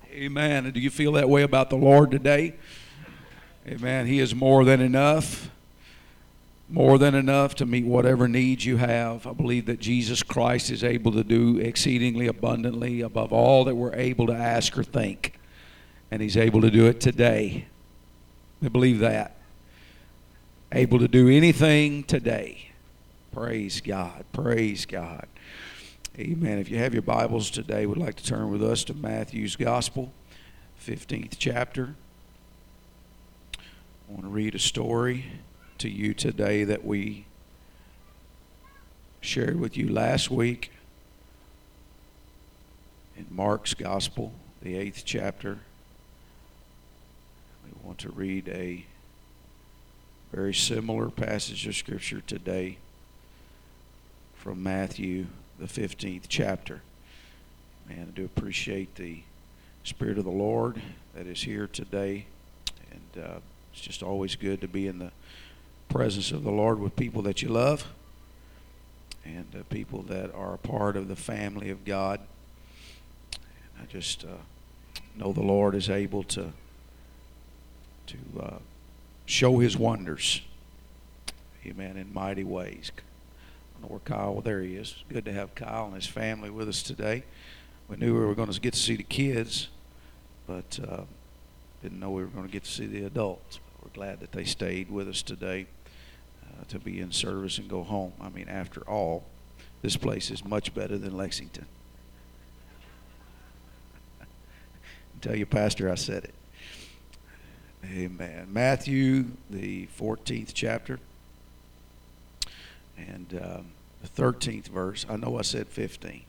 Amen. And do you feel that way about the Lord today? Amen. He is more than enough. More than enough to meet whatever needs you have. I believe that Jesus Christ is able to do exceedingly abundantly above all that we're able to ask or think. And He's able to do it today. I believe that. Able to do anything today. Praise God. Praise God. Amen. If you have your Bibles today, we'd like to turn with us to Matthew's Gospel, 15th chapter. I want to read a story to you today that we shared with you last week in Mark's Gospel, the 8th chapter. We want to read a very similar passage of Scripture today from Matthew, the 15th chapter. Man, I do appreciate the Spirit of the Lord that is here today. And it's just always good to be in the presence of the Lord with people that you love and people that are a part of the family of God. And I just know the Lord is able to show His wonders, amen, in mighty ways. I don't know where Kyle, well, there he is. Good to have Kyle and his family with us today. We knew we were going to get to see the kids, but didn't know we were going to get to see the adults. We're glad that they stayed with us today to be in service and go home. I mean, after all, this place is much better than Lexington. Tell your pastor I said it. Amen. Matthew, the 14th chapter, and the 13th verse. I know I said 15.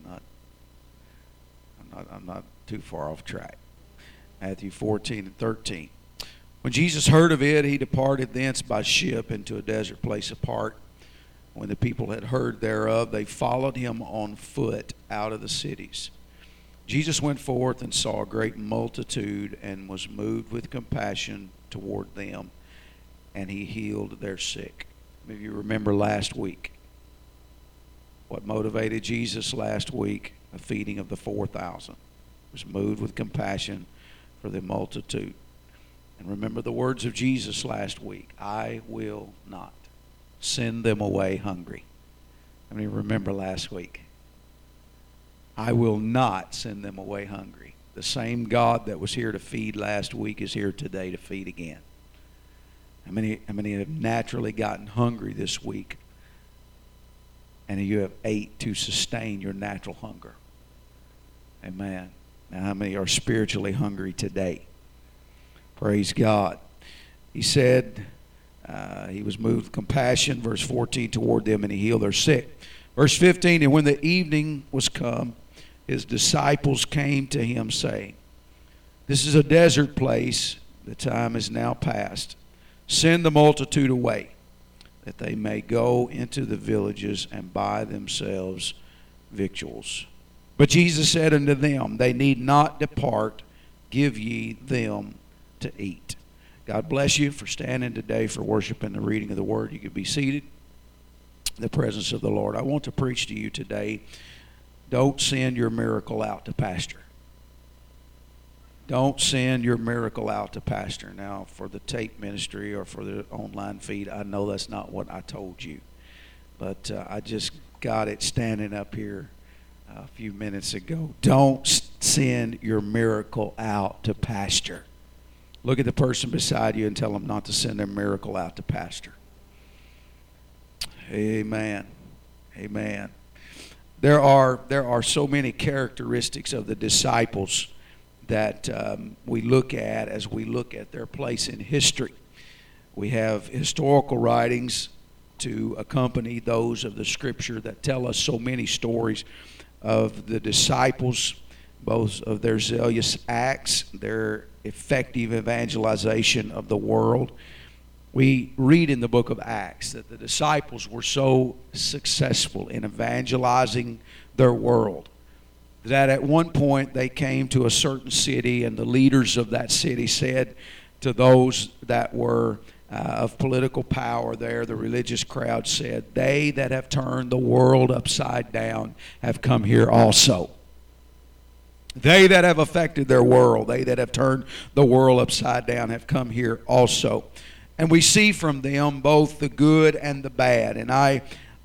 I'm not too far off track. Matthew 14 and 13. When Jesus heard of it, he departed thence by ship into a desert place apart. When the people had heard thereof, they followed him on foot out of the cities. Jesus went forth and saw a great multitude and was moved with compassion toward them, and he healed their sick. Maybe you remember last week what motivated Jesus last week, the feeding of the 4,000. Was moved with compassion for the multitude. And remember the words of Jesus last week, I will not send them away hungry. I mean, remember last week, I will not send them away hungry. The same God that was here to feed last week is here today to feed again. How many have naturally gotten hungry this week and you have ate to sustain your natural hunger? Amen. Now, how many are spiritually hungry today? Praise God. He said he was moved with compassion, verse 14, toward them, and he healed their sick. Verse 15, and when the evening was come, his disciples came to him, saying, this is a desert place, the time is now past. Send the multitude away, that they may go into the villages and buy themselves victuals. But Jesus said unto them, they need not depart, give ye them to eat. God bless you for standing today for worship and the reading of the Word. You could be seated in the presence of the Lord. I want to preach to you today, don't send your miracle out to pastor. Don't send your miracle out to pastor. Now, for the tape ministry or for the online feed, I know that's not what I told you. But I just got it standing up here a few minutes ago. Don't send your miracle out to pastor. Look at the person beside you and tell them not to send their miracle out to pastor. Amen. Amen. There are so many characteristics of the disciples that we look at as we look at their place in history. We have historical writings to accompany those of the Scripture that tell us so many stories of the disciples, both of their zealous acts, their effective evangelization of the world. We read in the book of Acts that the disciples were so successful in evangelizing their world that at one point they came to a certain city, and the leaders of that city said to those that were of political power there, the religious crowd said, they that have turned the world upside down have come here also. They that have affected their world, they that have turned the world upside down, have come here also. And we see from them both the good and the bad. And I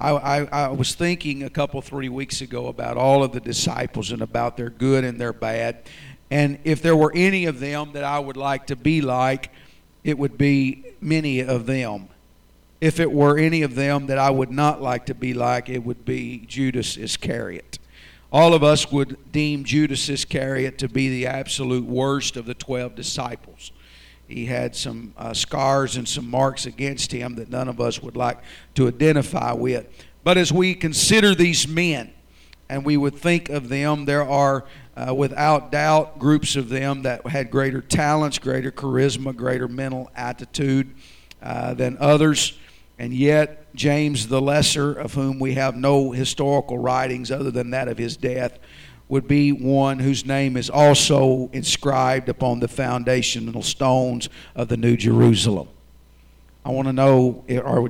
was thinking a couple, 3 weeks ago about all of the disciples and about their good and their bad. And if there were any of them that I would like to be like, it would be many of them. If it were any of them that I would not like to be like, it would be Judas Iscariot. All of us would deem Judas Iscariot to be the absolute worst of the 12 disciples. He had some scars and some marks against him that none of us would like to identify with. But as we consider these men and we would think of them, there are without doubt groups of them that had greater talents, greater charisma, greater mental attitude than others. And yet James the Lesser, of whom we have no historical writings other than that of his death, would be one whose name is also inscribed upon the foundational stones of the New Jerusalem. I want to know,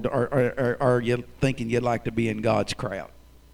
are you thinking you'd like to be in God's crowd?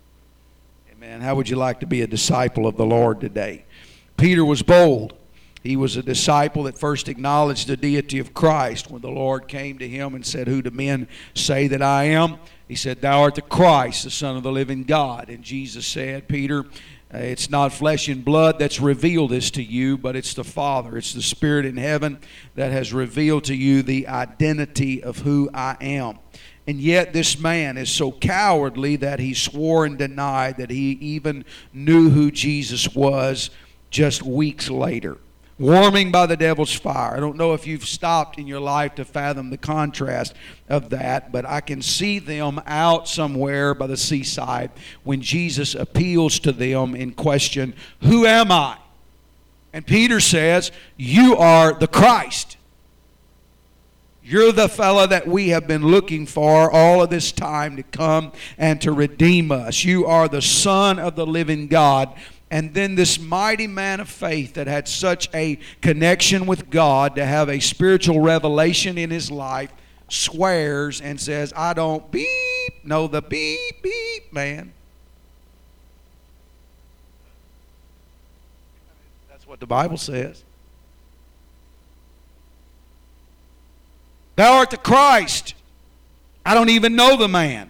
Amen. How would you like to be a disciple of the Lord today? Peter was bold. He was a disciple that first acknowledged the deity of Christ. When the Lord came to him and said, "Who do men say that I am?" He said, "Thou art the Christ, the Son of the living God." And Jesus said, "Peter, it's not flesh and blood that's revealed this to you, but it's the Father. It's the Spirit in heaven that has revealed to you the identity of who I am." And yet this man is so cowardly that he swore and denied that he even knew who Jesus was just weeks later. Warming by the devil's fire. I don't know if you've stopped in your life to fathom the contrast of that, but I can see them out somewhere by the seaside when Jesus appeals to them in question, "Who am I?" And Peter says, "You are the Christ. You're the fella that we have been looking for all of this time to come and to redeem us. You are the Son of the living God." And then this mighty man of faith that had such a connection with God to have a spiritual revelation in his life swears and says, "I don't know the beep, man." That's what the Bible says. "Thou art the Christ." I don't even know the man.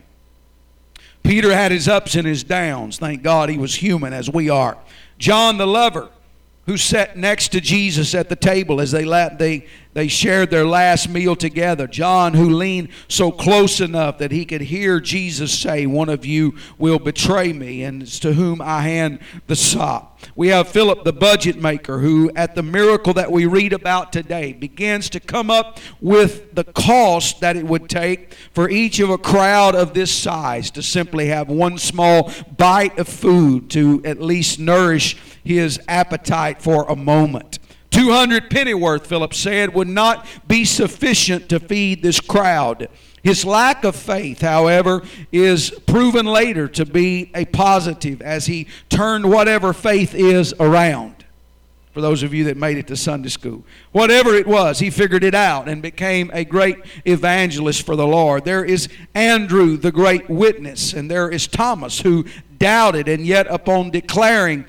Peter had his ups and his downs. Thank God he was human as we are. John the lover, who sat next to Jesus at the table as they shared their last meal together. John, who leaned so close enough that he could hear Jesus say, "One of you will betray me, and it's to whom I hand the sop." We have Philip the budget maker, who at the miracle that we read about today begins to come up with the cost that it would take for each of a crowd of this size to simply have one small bite of food to at least nourish his appetite for a moment. 200 pennyworth, Philip said, would not be sufficient to feed this crowd. His lack of faith, however, is proven later to be a positive as he turned whatever faith is around. For those of you that made it to Sunday school, whatever it was, he figured it out and became a great evangelist for the Lord. There is Andrew, the great witness, and there is Thomas, who doubted, and yet upon declaring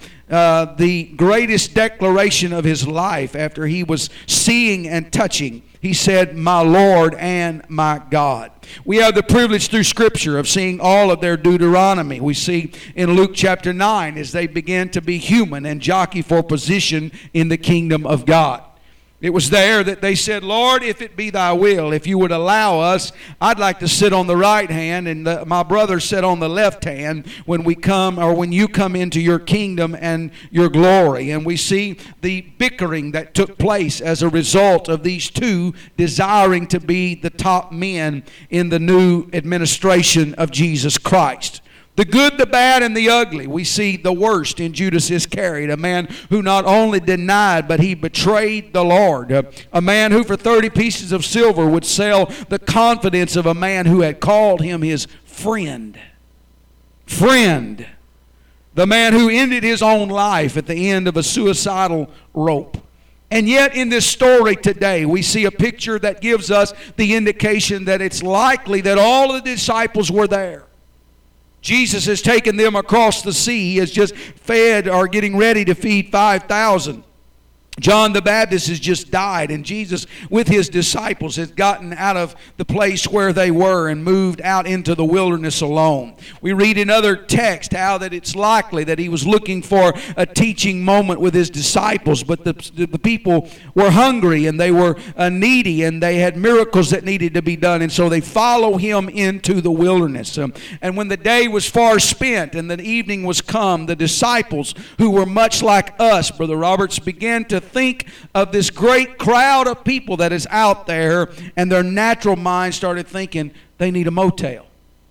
the greatest declaration of his life after he was seeing and touching, he said, "My Lord and my God." We have the privilege through Scripture of seeing all of their Deuteronomy. We see in Luke chapter 9 as they begin to be human and jockey for position in the kingdom of God. It was there that they said, "Lord, if it be thy will, if you would allow us, I'd like to sit on the right hand and my brother sit on the left hand when we come, or when you come into your kingdom and your glory." And we see the bickering that took place as a result of these two desiring to be the top men in the new administration of Jesus Christ. The good, the bad, and the ugly. We see the worst in Judas Iscariot, a man who not only denied, but he betrayed the Lord. A man who for 30 pieces of silver would sell the confidence of a man who had called him his friend. Friend. The man who ended his own life at the end of a suicidal rope. And yet in this story today, we see a picture that gives us the indication that it's likely that all of the disciples were there. Jesus has taken them across the sea. He has just fed or getting ready to feed 5,000. John the Baptist has just died, and Jesus with his disciples has gotten out of the place where they were and moved out into the wilderness alone. We read in other texts how that it's likely that he was looking for a teaching moment with his disciples, but the people were hungry and they were needy and they had miracles that needed to be done, and so they follow him into the wilderness. And when the day was far spent and the evening was come, the disciples, who were much like us, Brother Roberts, began to think of this great crowd of people that is out there, and their natural mind started thinking they need a motel.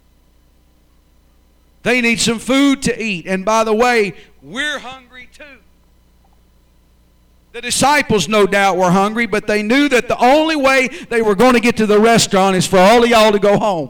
They need some food to eat. And by the way, we're hungry too. The disciples no doubt were hungry, but they knew that the only way they were going to get to the restaurant is for all of y'all to go home.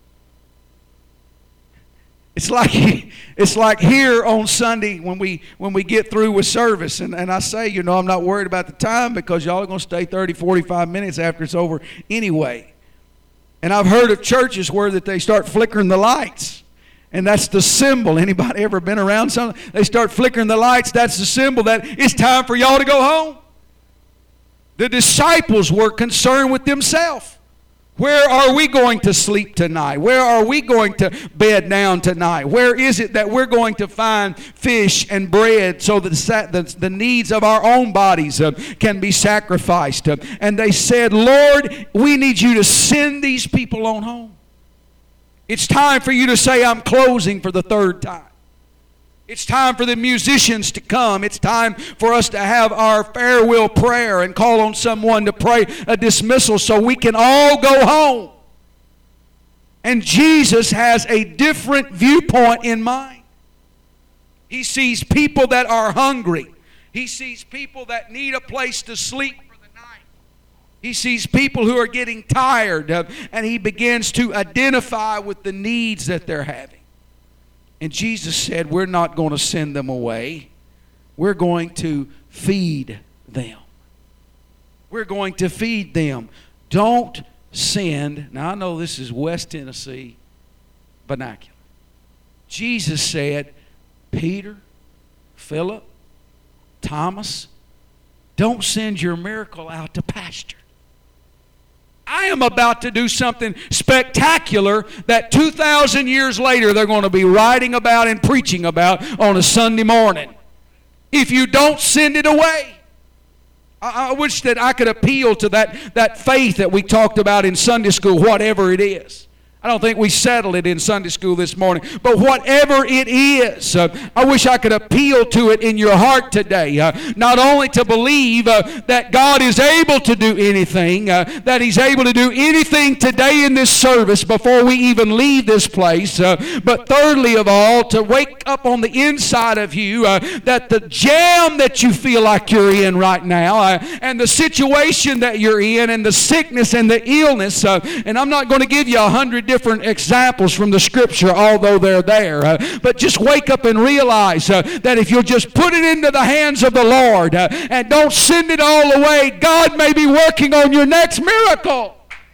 It's like here on Sunday when we get through with service, and I say, I'm not worried about the time because y'all are going to stay 30, 45 minutes after it's over anyway. And I've heard of churches where that they start flickering the lights, and that's the symbol. Anybody ever been around something? They start flickering the lights. That's the symbol that it's time for y'all to go home. The disciples were concerned with themselves. Where are we going to sleep tonight? Where are we going to bed down tonight? Where is it that we're going to find fish and bread so that the needs of our own bodies can be sacrificed? And they said, Lord, we need you to send these people on home. It's time for you to say, I'm closing for the third time. It's time for the musicians to come. It's time for us to have our farewell prayer and call on someone to pray a dismissal so we can all go home. And Jesus has a different viewpoint in mind. He sees people that are hungry. He sees people that need a place to sleep for the night. He sees people who are getting tired, and he begins to identify with the needs that they're having. And Jesus said, we're not going to send them away. We're going to feed them. We're going to feed them. Don't send. Now, I know this is West Tennessee vernacular. Jesus said, Peter, Philip, Thomas, don't send your miracle out to pasture. I am about to do something spectacular that 2,000 years later they're going to be writing about and preaching about on a Sunday morning. If you don't send it away. I wish that I could appeal to that faith that we talked about in Sunday school, whatever it is. I don't think we settled it in Sunday school this morning. But whatever it is, I wish I could appeal to it in your heart today. Not only to believe that God is able to do anything, that He's able to do anything today in this service before we even leave this place, but thirdly of all, to wake up on the inside of you that the jam that you feel like you're in right now, and the situation that you're in, and the sickness and the illness, and I'm not going to give you 100 different examples from the Scripture, although they're there. But just wake up and realize that if you'll just put it into the hands of the Lord and don't send it all away, God may be working on your next miracle.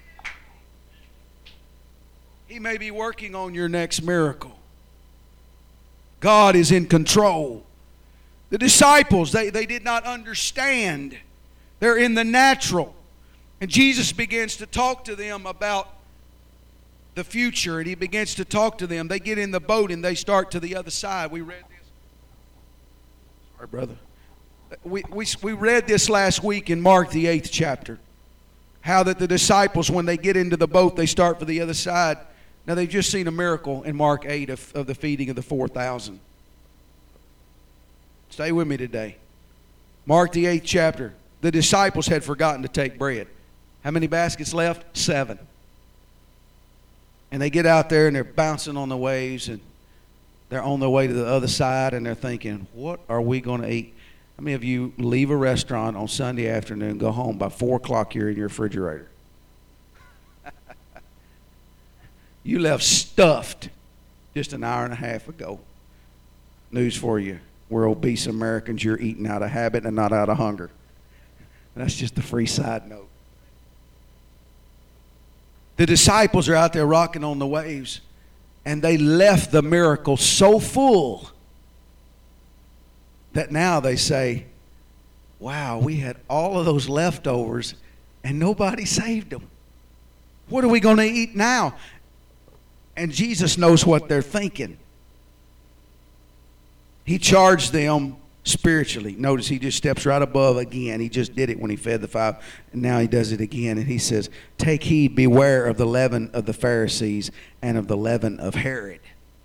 He may be working on your next miracle. God is in control. The disciples, they did not understand. They're in the natural. And Jesus begins to talk to them about the future, and He begins to talk to them. They get in the boat and they start to the other side. We read this. Sorry, brother. We read this last week in Mark, the 8th chapter. How that the disciples, when they get into the boat, they start for the other side. Now, they've just seen a miracle in Mark 8 of the feeding of the 4,000. Stay with me today. Mark, the 8th chapter. The disciples had forgotten to take bread. How many baskets left? 7. And they get out there and they're bouncing on the waves, and they're on their way to the other side, and they're thinking, what are we going to eat? How many of you leave a restaurant on Sunday afternoon, go home, by 4 o'clock you're in your refrigerator? You left stuffed just an hour and a half ago. News for you. We're obese Americans. You're eating out of habit and not out of hunger. That's just a free side note. The disciples are out there rocking on the waves, And they left the miracle so full that now they say, wow, we had all of those leftovers and nobody saved them. What are we going to eat now? And Jesus knows what they're thinking. He charged them spiritually. Notice he just steps right above again. He just did it when he fed the 5, and now he does it again. And he says, take heed, beware of the leaven of the Pharisees and of the leaven of Herod.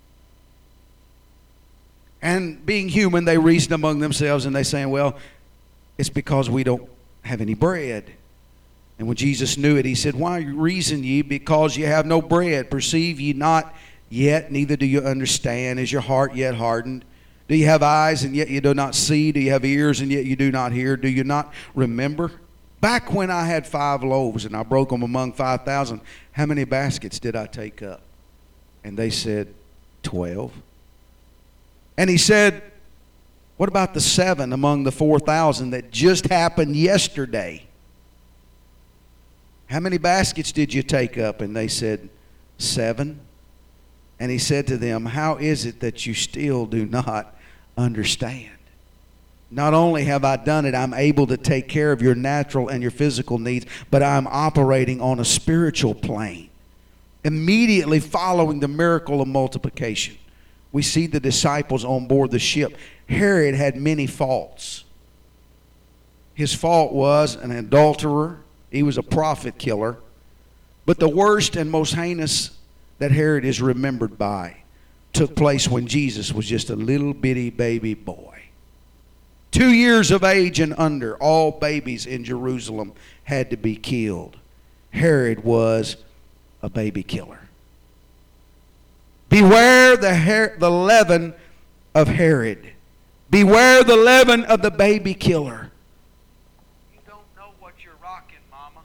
And being human, they reason among themselves, and they say, well, it's because we don't have any bread. And when Jesus knew it, he said, why reason ye because ye have no bread? Perceive ye not yet, neither do you understand? Is your heart yet hardened? Do you have eyes and yet you do not see? Do you have ears and yet you do not hear? Do you not remember? Back when I had 5 loaves and I broke them among 5,000, how many baskets did I take up? And they said, 12. And he said, what about the 7 among the 4,000 that just happened yesterday? How many baskets did you take up? And they said, 7. And he said to them, how is it that you still do not understand? Not only have I done it, I'm able to take care of your natural and your physical needs, but I'm operating on a spiritual plane. Immediately following the miracle of multiplication, we see the disciples on board the ship. Herod had many faults. His fault was an adulterer. He was a prophet killer. But the worst and most heinous that Herod is remembered by took place when Jesus was just a little bitty baby boy. 2 years of age and under, all babies in Jerusalem had to be killed. Herod was a baby killer. Beware the leaven of Herod. Beware the leaven of the baby killer. You don't know what you're rocking, Mama.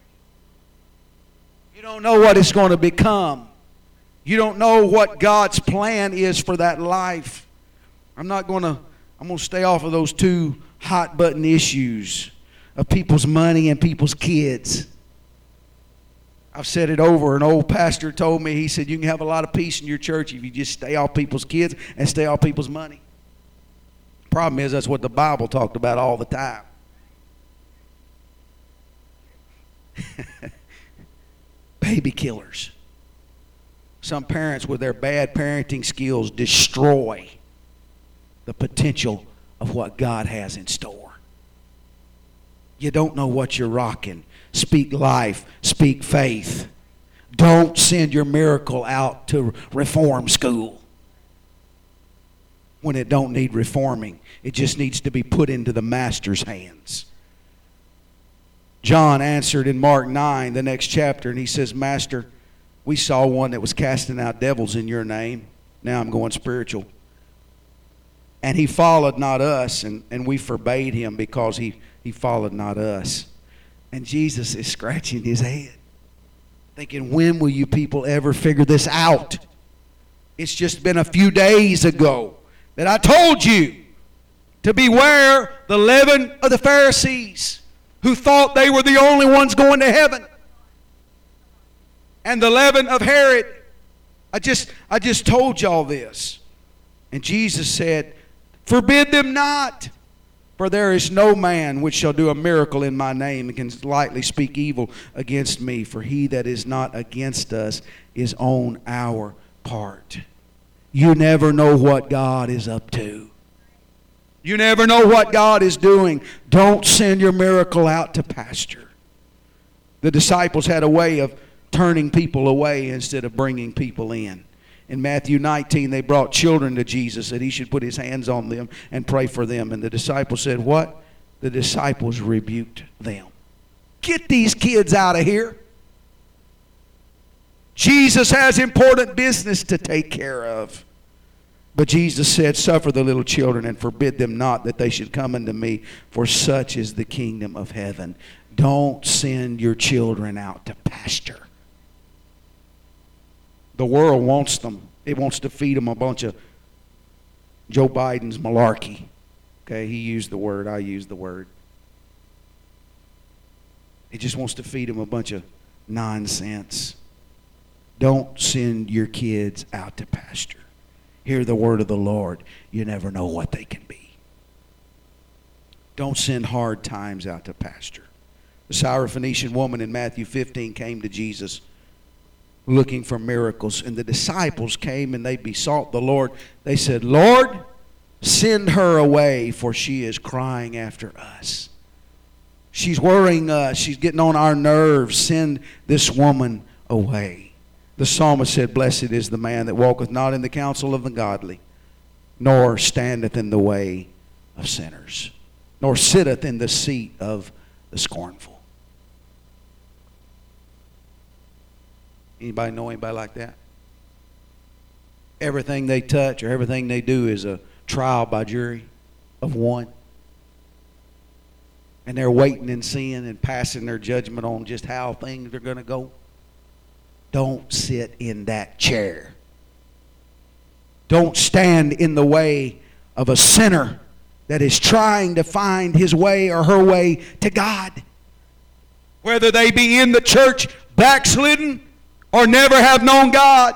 You don't know what it's going to become. You don't know what God's plan is for that life. I'm going to stay off of those 2 hot button issues of people's money and people's kids. I've said it over. An old pastor told me, he said, you can have a lot of peace in your church if you just stay off people's kids and stay off people's money. Problem is, that's what the Bible talked about all the time. Baby killers. Some parents with their bad parenting skills destroy the potential of what God has in store. You don't know what you're rocking. Speak life. Speak faith. Don't send your miracle out to reform school when it don't need reforming. It just needs to be put into the master's hands. John answered in Mark 9, the next chapter, and he says, Master, we saw one that was casting out devils in your name. Now I'm going spiritual. And he followed not us, and we forbade him because he followed not us. And Jesus is scratching his head, thinking, when will you people ever figure this out? It's just been a few days ago that I told you to beware the leaven of the Pharisees, who thought they were the only ones going to heaven, and the leaven of Herod. I just told y'all this. And Jesus said, forbid them not, for there is no man which shall do a miracle in my name and can lightly speak evil against me. For he that is not against us is on our part. You never know what God is up to. You never know what God is doing. Don't send your miracle out to pasture. The disciples had a way of turning people away instead of bringing people in. In Matthew 19, they brought children to Jesus that he should put his hands on them and pray for them. And the disciples said, what? The disciples rebuked them. Get these kids out of here. Jesus has important business to take care of. But Jesus said, suffer the little children and forbid them not that they should come unto me, for such is the kingdom of heaven. Don't send your children out to pasture. The world wants them. It wants to feed them a bunch of Joe Biden's malarkey. Okay, he used the word, I used the word. It just wants to feed them a bunch of nonsense. Don't send your kids out to pasture. Hear the word of the Lord. You never know what they can be. Don't send hard times out to pasture. The Syrophoenician woman in Matthew 15 came to Jesus looking for miracles. And the disciples came and they besought the Lord. They said, Lord, send her away, for she is crying after us. She's worrying us. She's getting on our nerves. Send this woman away. The psalmist said, blessed is the man that walketh not in the counsel of the godly, nor standeth in the way of sinners, nor sitteth in the seat of the scornful. Anybody know anybody like that? Everything they touch or everything they do is a trial by jury of one. And they're waiting and seeing and passing their judgment on just how things are going to go. Don't sit in that chair. Don't stand in the way of a sinner that is trying to find his way or her way to God. Whether they be in the church backslidden or never have known God.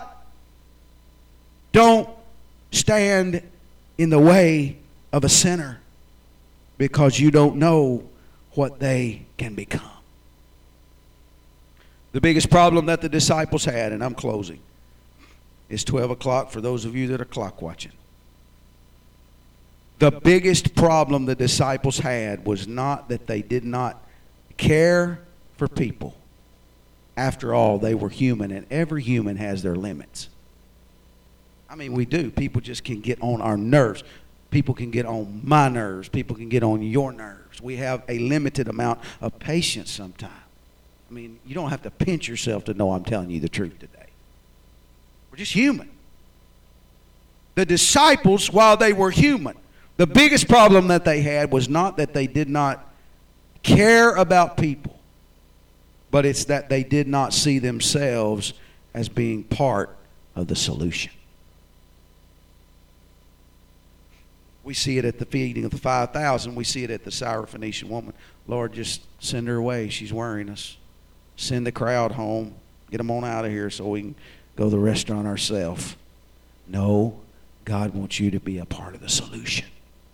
Don't stand in the way of a sinner because you don't know what they can become. The biggest problem that the disciples had, and I'm closing, is 12 o'clock for those of you that are clock watching. The biggest problem the disciples had was not that they did not care for people. After all, they were human, and every human has their limits. I mean, we do. People just can get on our nerves. People can get on my nerves. People can get on your nerves. We have a limited amount of patience sometimes. I mean, you don't have to pinch yourself to know I'm telling you the truth today. We're just human. The disciples, while they were human, the biggest problem that they had was not that they did not care about people, but it's that they did not see themselves as being part of the solution. We see it at the feeding of the 5,000. We see it at the Syrophoenician woman. Lord, just send her away. She's worrying us. Send the crowd home. Get them on out of here so we can go to the restaurant ourselves. No, God wants you to be a part of the solution.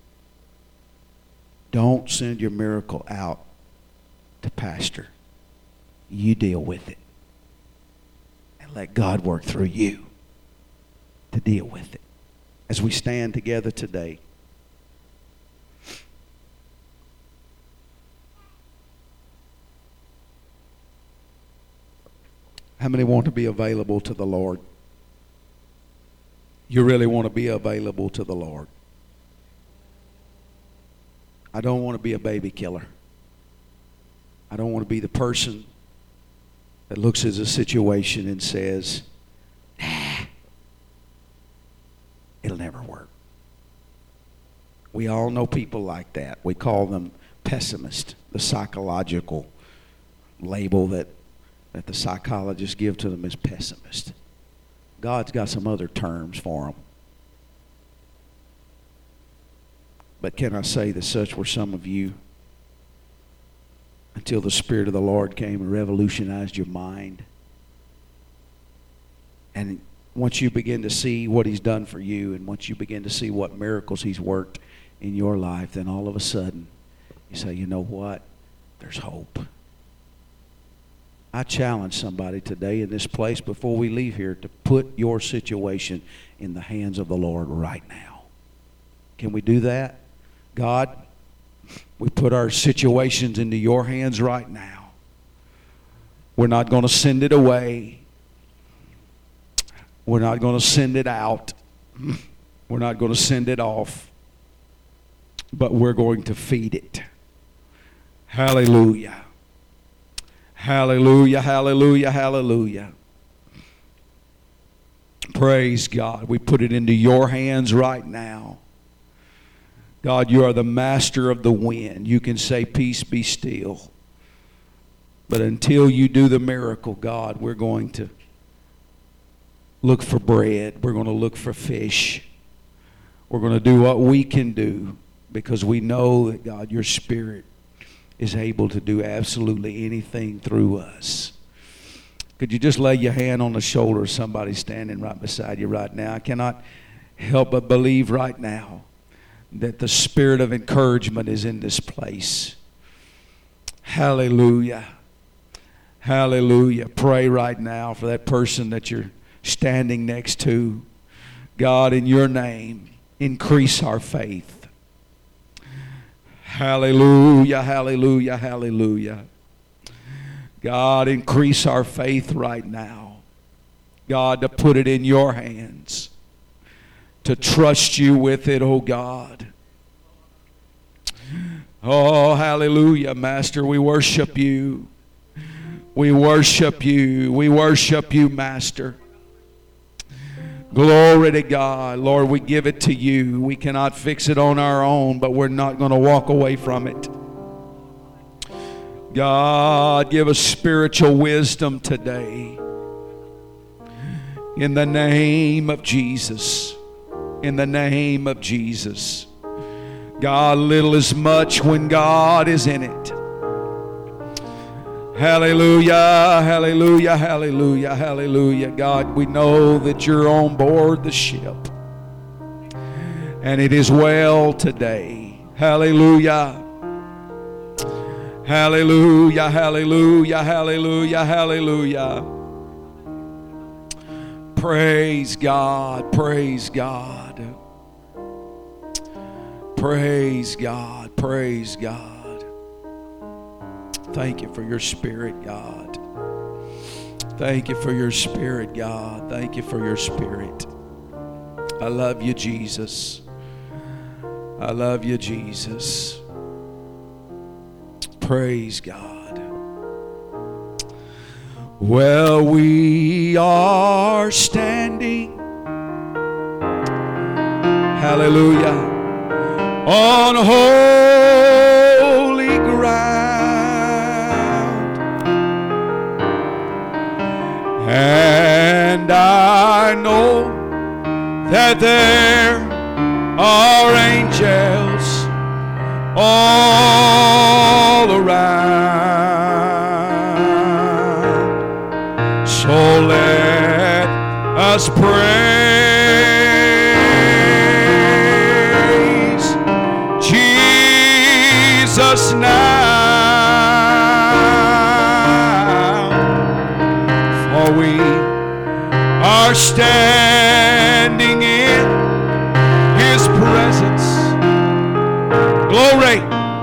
Don't send your miracle out to pastor. You deal with it. And let God work through you to deal with it. As we stand together today, how many want to be available to the Lord? You really want to be available to the Lord. I don't want to be a baby killer. I don't want to be the person that looks at a situation and says, nah, it'll never work. We all know people like that. We call them pessimists, the psychological label that the psychologists give to them is pessimist. God's got some other terms for them. But can I say that such were some of you until the Spirit of the Lord came and revolutionized your mind? And once you begin to see what He's done for you, and once you begin to see what miracles He's worked in your life, then all of a sudden you say, you know what? There's hope. I challenge somebody today in this place before we leave here to put your situation in the hands of the Lord right now. Can we do that? God, we put our situations into your hands right now. We're not going to send it away. We're not going to send it out. We're not going to send it off. But we're going to feed it. Hallelujah. Hallelujah, hallelujah, hallelujah. Praise God. We put it into your hands right now. God, you are the master of the wind. You can say, peace, be still. But until you do the miracle, God, we're going to look for bread. We're going to look for fish. We're going to do what we can do because we know that, God, your Spirit is able to do absolutely anything through us. Could you just lay your hand on the shoulder of somebody standing right beside you right now? I cannot help but believe right now that the spirit of encouragement is in this place. Hallelujah. Hallelujah. Pray right now for that person that you're standing next to. God, in your name, increase our faith. Hallelujah, hallelujah, hallelujah. God, increase our faith right now. God, to put it in your hands. To trust you with it, oh God. Oh, hallelujah, Master. We worship you. We worship you. We worship you, Master. Glory to God. Lord, we give it to you. We cannot fix it on our own, but we're not going to walk away from it. God, give us spiritual wisdom today. In the name of Jesus. In the name of Jesus. God, little is much when God is in it. Hallelujah, hallelujah, hallelujah, hallelujah. God, we know that you're on board the ship. And it is well today. Hallelujah. Hallelujah, hallelujah, hallelujah, hallelujah. Praise God, praise God. Praise God, praise God. Thank you for your spirit, God. Thank you for your spirit, God. Thank you for your spirit. I love you, Jesus. I love you, Jesus. Praise God. Well, we are standing, hallelujah, on holy ground. And I know that there are angels all around. So let us praise Jesus now, for we are standing in His presence. Glory.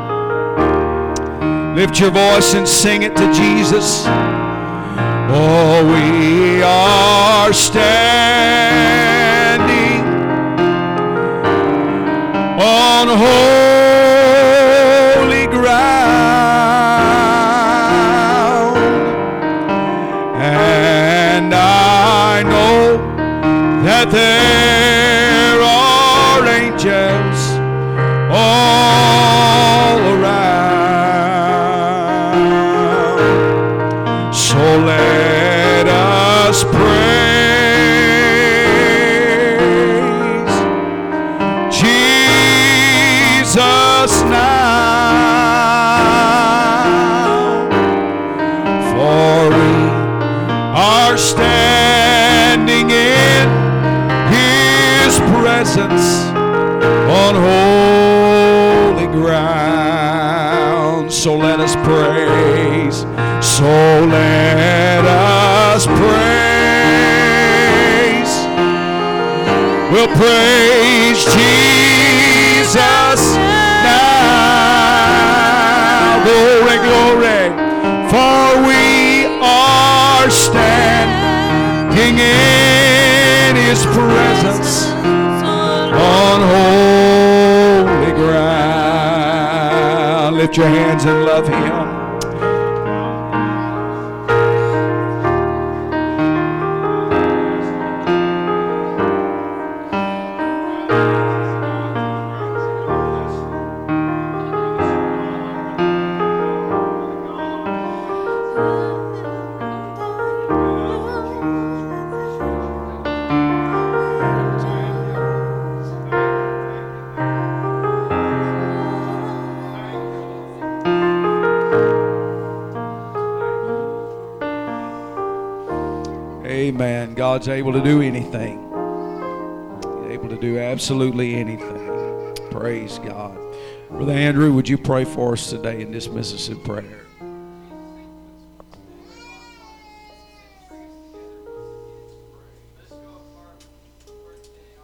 Lift your voice and sing it to Jesus. Oh, we are standing on holy ground, and I know that there are angels all around. So let us praise Jesus now, for we are standing in His presence on holy ground. So let us praise. So let us praise. We'll praise Jesus now. Glory, glory. For we are standing in His presence on holy ground. Lift your hands and love Him. Amen. God's able to do anything. He's able to do absolutely anything. Praise God. Brother Andrew, would you pray for us today and dismiss us in prayer?